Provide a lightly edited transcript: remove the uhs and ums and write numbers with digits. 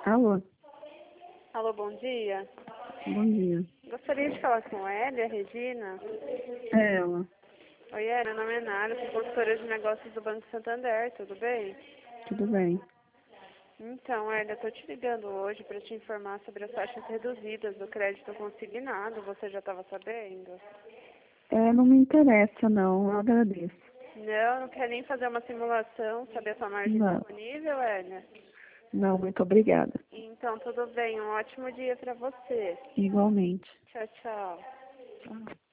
Alô, Alô, bom dia. bom dia. Gostaria de falar com a Elia, Regina. É ela, Oi, Elia, meu nome é Nara, sou consultora de negócios do Banco Santander, tudo bem? tudo bem? Então, Elia, estou te ligando hoje para te informar sobre as taxas reduzidas do crédito consignado. Você já estava sabendo? Não me interessa não, eu agradeço. Não quer nem fazer uma simulação, saber a sua margem Não, disponível, Elia? não, muito obrigada. Então, tudo bem, um ótimo dia para você. Igualmente. Tchau, tchau. Tchau.